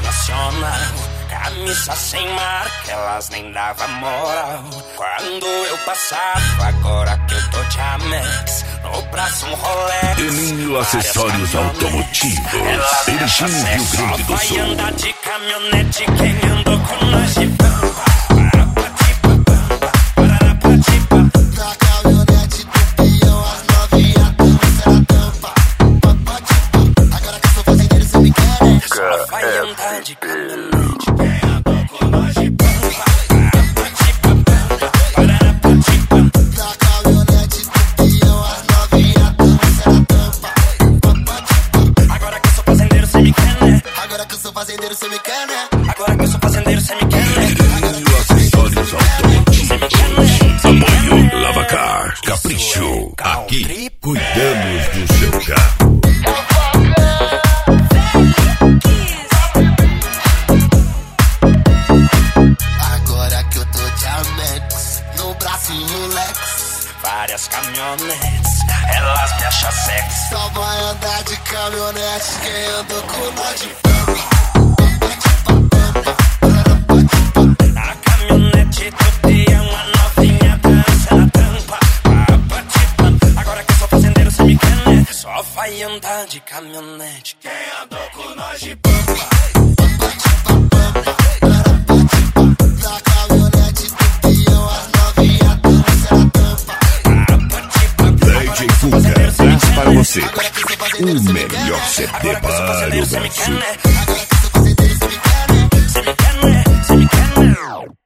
sensacional. Camisa sem marca, elas nem davam moral. Quando eu passava, agora que eu tô de Amex, no braço um Rolex. Eminho Acessórios Automotivos, Erechim, Rio Grande do Sul. Vai andar de caminhonete quem andou com nós de pampa. Na caminhonete do peão, as novinhas dançam na tampa. Agora que eu sou fazendeiro, cê me quer, né? Só vai andar de caminhonete quem andou com nós de pampa. Na caminhonete do peão, as novinhas dançam na tampa. Agora que eu sou fazendeiro, cê me quer, né? Agora que eu sou fazendeiro, cê me quer, né? Agora que eu sou fazendeiro, cê me quer, né? Eminho Acessórios Automotivos, Apoio Lavacar, Capricho. Aqui cuidamos do seu carro. Agora que eu tô de Amex, no braço um Rolex. Várias caminhonetes, elas me acham sexy. Só vai andar de caminhonete quem andou com nós de pampa. Na caminhonete do peão, a novinha dança na tampa. Agora que eu sou fazendeiro, cê me quer, né? Só vai andar de caminhonete quem andou com nós de pampa. Na caminhonete do peão, as novinhas dançam na tampa. DJ Fuga traz para você Agora que eu sou fazendeiro, o cê me quer, melhor né? CD Agora que eu sou para o fazendeiro, cê me quer, Brasil. né?